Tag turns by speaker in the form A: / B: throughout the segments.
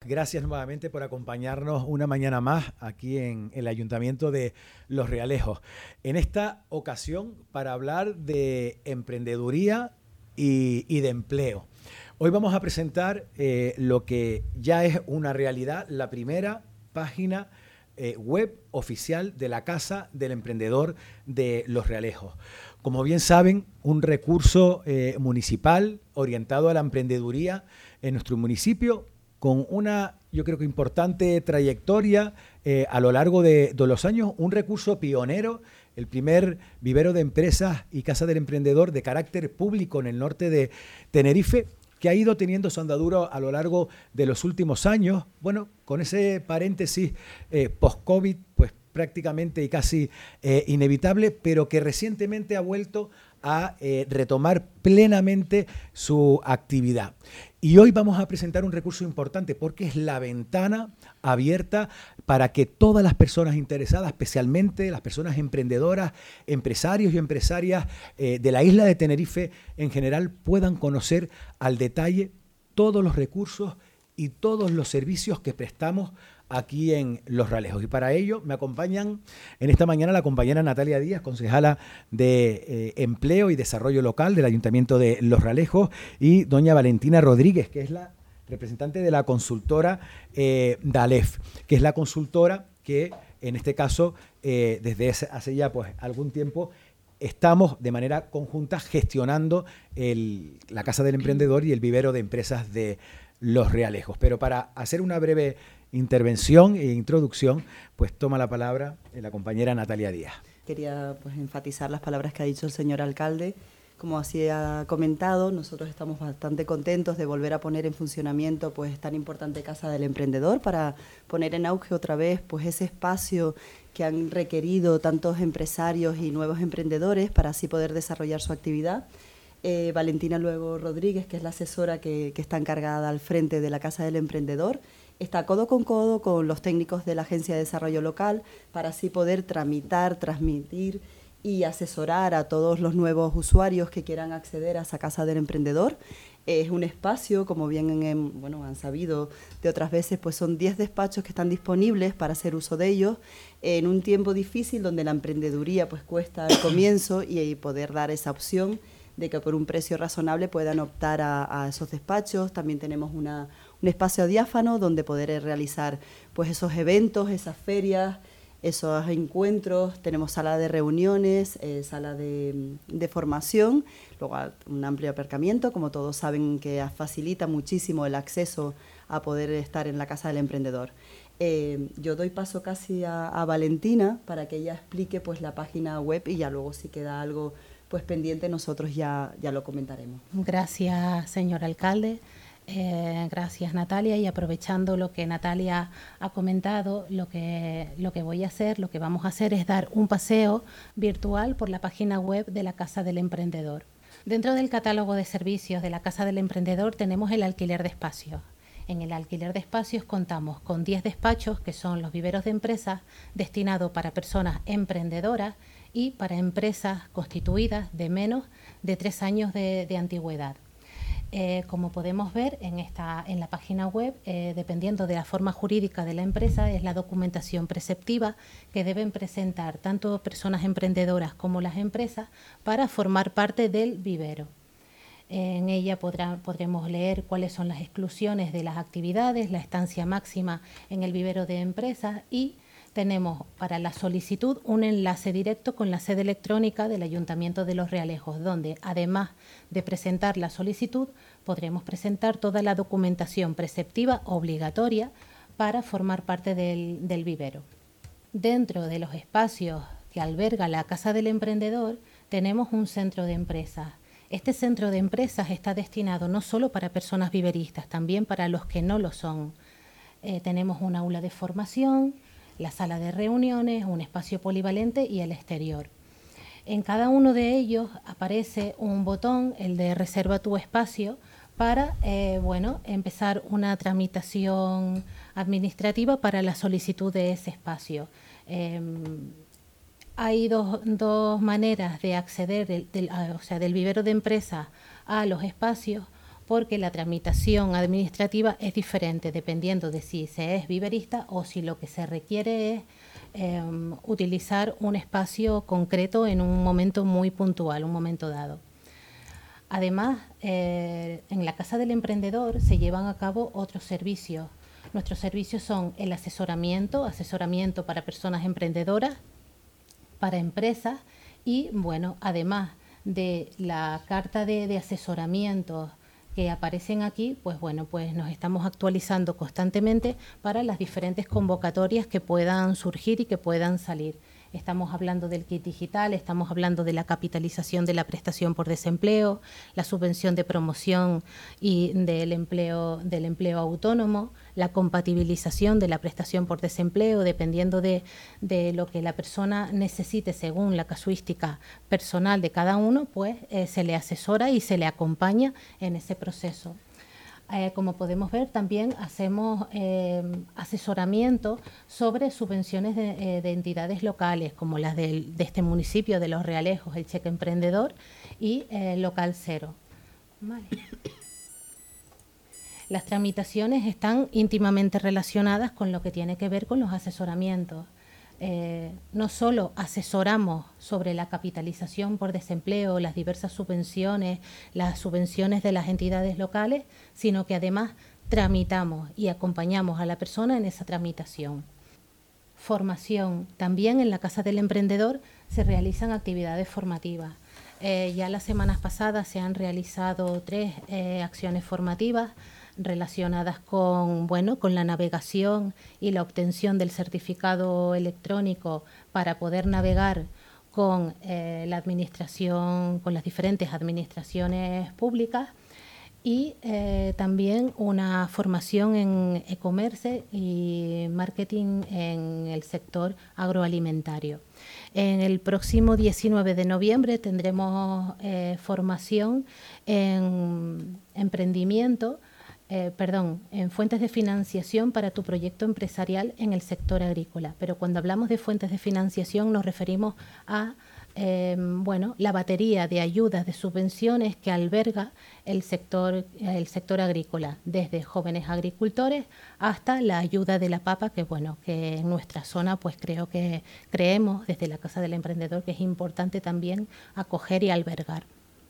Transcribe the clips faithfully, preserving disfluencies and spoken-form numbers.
A: gracias nuevamente por acompañarnos una mañana más aquí en el Ayuntamiento de Los Realejos. En esta ocasión para hablar de emprendeduría y, y de empleo. Hoy vamos a presentar eh, lo que ya es una realidad, la primera página eh, web oficial de la Casa del Emprendedor de Los Realejos. Como bien saben, un recurso eh, municipal orientado a la emprendeduría en nuestro municipio, con una, yo creo que importante trayectoria eh, a lo largo de, de los años, un recurso pionero, el primer vivero de empresas y Casa del Emprendedor de carácter público en el norte de Tenerife, que ha ido teniendo su andadura a lo largo de los últimos años. Bueno, con ese paréntesis eh, post-COVID, pues prácticamente y casi eh, inevitable, pero que recientemente ha vuelto a eh, retomar plenamente su actividad. Y hoy vamos a presentar un recurso importante porque es la ventana abierta para que todas las personas interesadas, especialmente las personas emprendedoras, empresarios y empresarias eh, de la isla de Tenerife en general, puedan conocer al detalle todos los recursos y todos los servicios que prestamos aquí en Los Realejos. Y para ello me acompañan en esta mañana la compañera Natalia Díaz, concejala de eh, Empleo y Desarrollo Local del Ayuntamiento de Los Realejos, y doña Valentina Rodríguez, que es la representante de la consultora eh, DALEF, que es la consultora que en este caso eh, desde ese, hace ya pues algún tiempo estamos de manera conjunta gestionando el, la Casa del Emprendedor y el vivero de empresas de Los Realejos. Pero para hacer una breve intervención e introducción, pues toma la palabra la compañera Natalia Díaz.
B: Quería pues enfatizar las palabras que ha dicho el señor alcalde. Como así ha comentado, nosotros estamos bastante contentos de volver a poner en funcionamiento pues tan importante Casa del Emprendedor para poner en auge otra vez pues ese espacio que han requerido tantos empresarios y nuevos emprendedores para así poder desarrollar su actividad. Eh, Valentina luego Rodríguez, que es la asesora que, que está encargada al frente de la Casa del Emprendedor, está codo con codo con los técnicos de la Agencia de Desarrollo Local para así poder tramitar, transmitir y asesorar a todos los nuevos usuarios que quieran acceder a esa Casa del Emprendedor. Es un espacio, como bien en, bueno, han sabido de otras veces, pues son diez despachos que están disponibles para hacer uso de ellos en un tiempo difícil donde la emprendeduría pues cuesta al comienzo y, y poder dar esa opción de que por un precio razonable puedan optar a, a esos despachos. También tenemos una, un espacio diáfano donde poder realizar pues esos eventos, esas ferias, esos encuentros. Tenemos sala de reuniones, eh, sala de, de formación, luego un amplio aparcamiento, como todos saben que facilita muchísimo el acceso a poder estar en la Casa del Emprendedor. Eh, yo doy paso casi a, a Valentina para que ella explique pues la página web y ya luego si queda algo pues pendiente nosotros ya, ya lo comentaremos.
C: Gracias, señor alcalde. Eh, gracias, Natalia. Y aprovechando lo que Natalia ha comentado, lo que, lo que voy a hacer, lo que vamos a hacer es dar un paseo virtual por la página web de la Casa del Emprendedor. Dentro del catálogo de servicios de la Casa del Emprendedor tenemos el alquiler de espacios. En el alquiler de espacios contamos con diez despachos, que son los viveros de empresas, destinados para personas emprendedoras y para empresas constituidas de menos de tres años de, de antigüedad. Eh, como podemos ver en, esta, en la página web, eh, dependiendo de la forma jurídica de la empresa, es la documentación preceptiva que deben presentar tanto personas emprendedoras como las empresas para formar parte del vivero. En ella podrá, podremos leer cuáles son las exclusiones de las actividades, la estancia máxima en el vivero de empresas y tenemos para la solicitud un enlace directo con la sede electrónica del Ayuntamiento de Los Realejos, donde además de presentar la solicitud, podremos presentar toda la documentación preceptiva obligatoria para formar parte del, del vivero. Dentro de los espacios que alberga la Casa del Emprendedor, tenemos un centro de empresas. Este centro de empresas está destinado no solo para personas viveristas, también para los que no lo son. Eh, tenemos un aula de formación, la sala de reuniones, un espacio polivalente y el exterior. En cada uno de ellos aparece un botón, el de reserva tu espacio, para eh, bueno, empezar una tramitación administrativa para la solicitud de ese espacio. Eh, hay dos, dos maneras de acceder del, del, o sea, del vivero de empresa a los espacios. porque la tramitación administrativa es diferente dependiendo de si se es viverista o si lo que se requiere es eh, utilizar un espacio concreto en un momento muy puntual, un momento dado. Además, eh, en la Casa del Emprendedor se llevan a cabo otros servicios. Nuestros servicios son el asesoramiento, asesoramiento para personas emprendedoras, para empresas y, bueno, además de la carta de, de asesoramiento que aparecen aquí, pues bueno, pues nos estamos actualizando constantemente para las diferentes convocatorias que puedan surgir y que puedan salir. Estamos hablando del kit digital, estamos hablando de la capitalización de la prestación por desempleo, la subvención de promoción y del empleo, del empleo autónomo, la compatibilización de la prestación por desempleo, dependiendo de, de lo que la persona necesite según la casuística personal de cada uno, pues eh, se le asesora y se le acompaña en ese proceso. Eh, como podemos ver, también hacemos eh, asesoramiento sobre subvenciones de, eh, de entidades locales, como las del, de este municipio de Los Realejos, el Cheque Emprendedor y eh, Local Cero. Vale. Las tramitaciones están íntimamente relacionadas con lo que tiene que ver con los asesoramientos. Eh, no solo asesoramos sobre la capitalización por desempleo, las diversas subvenciones, las subvenciones de las entidades locales, sino que además tramitamos y acompañamos a la persona en esa tramitación. Formación. También en la Casa del Emprendedor se realizan actividades formativas. Eh, ya las semanas pasadas se han realizado tres eh, acciones formativas relacionadas con, bueno, con la navegación y la obtención del certificado electrónico para poder navegar con eh, la administración, con las diferentes administraciones públicas y eh, también una formación en e-commerce y marketing en el sector agroalimentario. En el próximo diecinueve de noviembre tendremos eh, formación en emprendimiento, Eh, perdón, en fuentes de financiación para tu proyecto empresarial en el sector agrícola. Pero cuando hablamos de fuentes de financiación nos referimos a eh, bueno, la batería de ayudas, de subvenciones que alberga el sector, el sector agrícola, desde jóvenes agricultores hasta la ayuda de la papa, que bueno, que en nuestra zona pues creo que creemos desde la Casa del Emprendedor que es importante también acoger y albergar.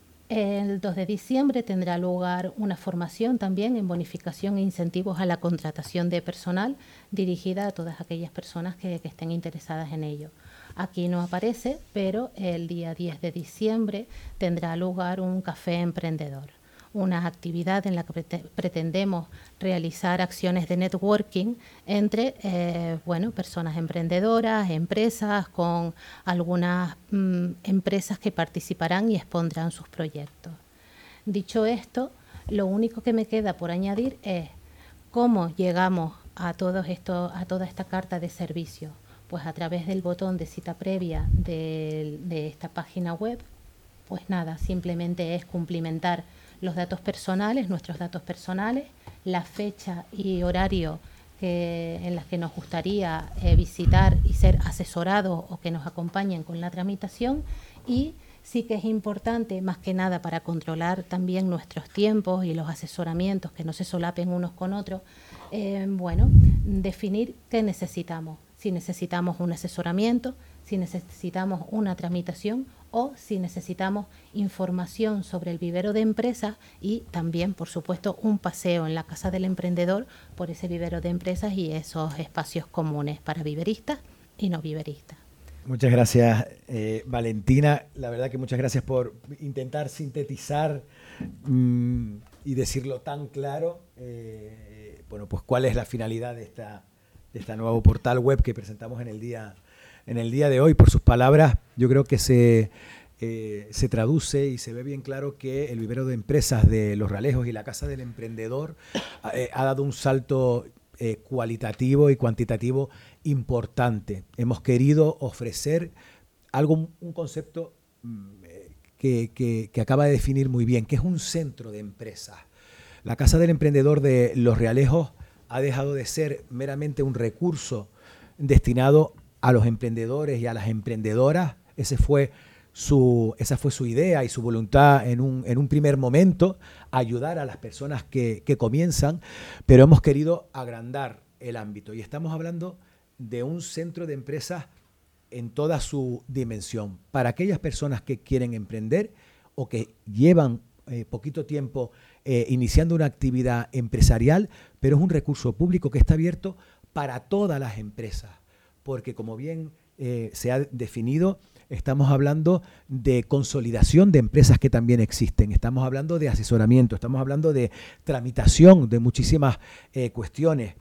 C: El dos de diciembre tendrá lugar una formación también en bonificación e incentivos a la contratación de personal dirigida a todas aquellas personas que, que estén interesadas en ello. Aquí no aparece, pero el día diez de diciembre tendrá lugar un café emprendedor, una actividad en la que prete- pretendemos realizar acciones de networking entre eh, bueno, personas emprendedoras, empresas, con algunas mm, empresas que participarán y expondrán sus proyectos. Dicho esto, lo único que me queda por añadir es cómo llegamos a, todos esto, a toda esta carta de servicio. Pues a través del botón de cita previa de, de esta página web, pues nada, simplemente es cumplimentar los datos personales, nuestros datos personales, la fecha y horario que, en las que nos gustaría eh, visitar y ser asesorados o que nos acompañen con la tramitación, y sí que es importante, más que nada para controlar también nuestros tiempos y los asesoramientos, que no se solapen unos con otros, eh, bueno, definir qué necesitamos, si necesitamos un asesoramiento, si necesitamos una tramitación o si necesitamos información sobre el vivero de empresas y también, por supuesto, un paseo en la Casa del Emprendedor por ese vivero de empresas y esos espacios comunes para viveristas y no viveristas.
A: Muchas gracias, eh, Valentina. La verdad que muchas gracias por intentar sintetizar mmm, y decirlo tan claro. Eh, bueno, pues cuál es la finalidad de esta, de esta nuevo portal web que presentamos en el día En el día de hoy. Por sus palabras, yo creo que se, eh, se traduce y se ve bien claro que el vivero de empresas de Los Realejos y la Casa del Emprendedor eh, ha dado un salto eh, cualitativo y cuantitativo importante. Hemos querido ofrecer algo, un concepto eh, que, que, que acaba de definir muy bien, que es un centro de empresas. La Casa del Emprendedor de Los Realejos ha dejado de ser meramente un recurso destinado a los emprendedores y a las emprendedoras. Ese fue su, esa fue su idea y su voluntad en un, en un primer momento, ayudar a las personas que, que comienzan, pero hemos querido agrandar el ámbito y estamos hablando de un centro de empresas en toda su dimensión, para aquellas personas que quieren emprender o que llevan eh, poquito tiempo eh, iniciando una actividad empresarial, pero es un recurso público que está abierto para todas las empresas, porque como bien eh, se ha definido, estamos hablando de consolidación de empresas que también existen, estamos hablando de asesoramiento, estamos hablando de tramitación de muchísimas eh, cuestiones,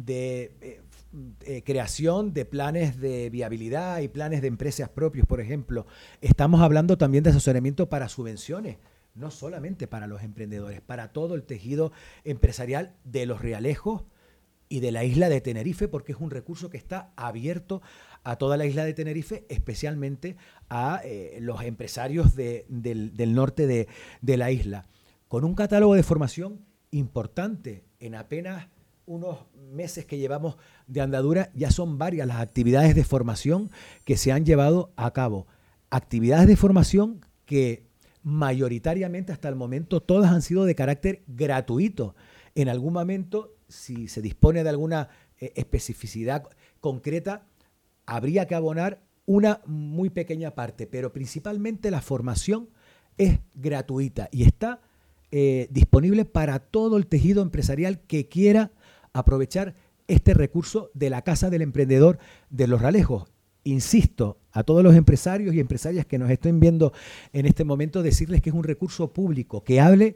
A: de eh, Eh, creación de planes de viabilidad y planes de empresas propios, por ejemplo. Estamos hablando también de asesoramiento para subvenciones, no solamente para los emprendedores, para todo el tejido empresarial de Los Realejos y de la isla de Tenerife, porque es un recurso que está abierto a toda la isla de Tenerife, especialmente a eh, los empresarios de, del, del norte de, de la isla, con un catálogo de formación importante. En apenas unos meses que llevamos de andadura, ya son varias las actividades de formación que se han llevado a cabo. Actividades de formación que mayoritariamente hasta el momento todas han sido de carácter gratuito. En algún momento, si se dispone de alguna eh, especificidad concreta, habría que abonar una muy pequeña parte, pero principalmente la formación es gratuita y está eh, disponible para todo el tejido empresarial que quiera aprovechar este recurso de la Casa del Emprendedor de Los Realejos. Insisto, a todos los empresarios y empresarias que nos estén viendo en este momento, decirles que es un recurso público, que hable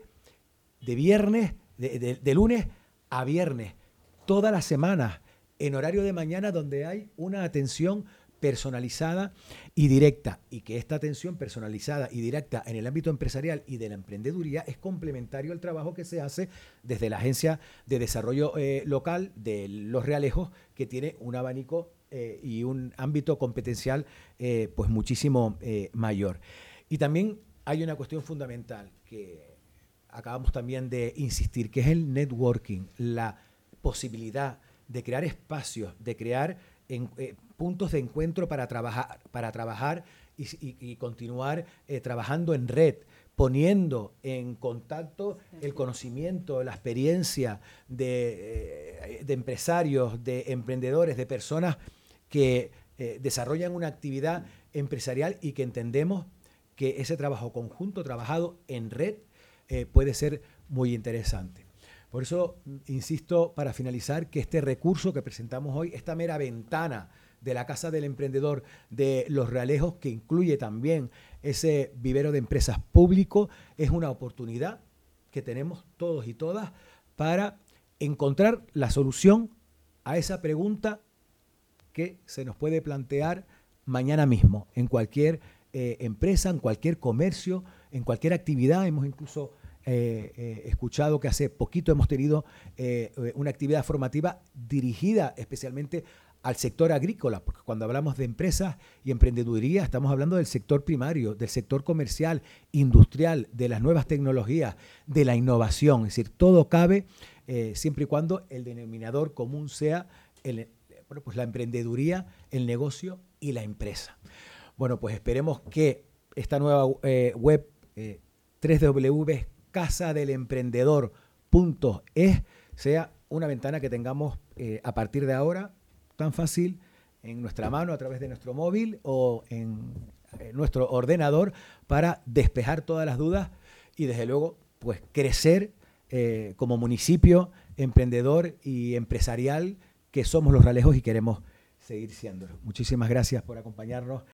A: de viernes, de, de, de lunes a viernes, todas las semanas, en horario de mañana, donde hay una atención personalizada y directa, y que esta atención personalizada y directa en el ámbito empresarial y de la emprendeduría es complementario al trabajo que se hace desde la Agencia de Desarrollo eh, Local de Los Realejos, que tiene un abanico eh, y un ámbito competencial eh, pues muchísimo eh, mayor. Y también hay una cuestión fundamental que acabamos también de insistir, que es el networking, la posibilidad de crear espacios, de crear en, eh, puntos de encuentro para trabajar, para trabajar y, y, y continuar eh, trabajando en red, poniendo en contacto el conocimiento, la experiencia de, eh, de empresarios, de emprendedores, de personas que eh, desarrollan una actividad empresarial y que entendemos que ese trabajo conjunto, trabajado en red, eh, puede ser muy interesante. Por eso, insisto, para finalizar, que este recurso que presentamos hoy, esta mera ventana de la Casa del Emprendedor de Los Realejos, que incluye también ese vivero de empresas público, es una oportunidad que tenemos todos y todas para encontrar la solución a esa pregunta que se nos puede plantear mañana mismo, en cualquier eh, empresa, en cualquier comercio, en cualquier actividad. Hemos incluso Eh, eh, escuchado que hace poquito hemos tenido eh, una actividad formativa dirigida especialmente al sector agrícola, porque cuando hablamos de empresas y emprendeduría estamos hablando del sector primario, del sector comercial, industrial, de las nuevas tecnologías, de la innovación. Es decir, todo cabe eh, siempre y cuando el denominador común sea el, bueno, pues la emprendeduría, el negocio y la empresa. Bueno, pues esperemos que esta nueva eh, web eh, doble u doble u doble u punto casa del emprendedor punto es sea una ventana que tengamos eh, a partir de ahora tan fácil en nuestra mano a través de nuestro móvil o en, en nuestro ordenador para despejar todas las dudas y desde luego pues crecer eh, como municipio emprendedor y empresarial que somos Los Realejos y queremos seguir siendo. Muchísimas gracias por acompañarnos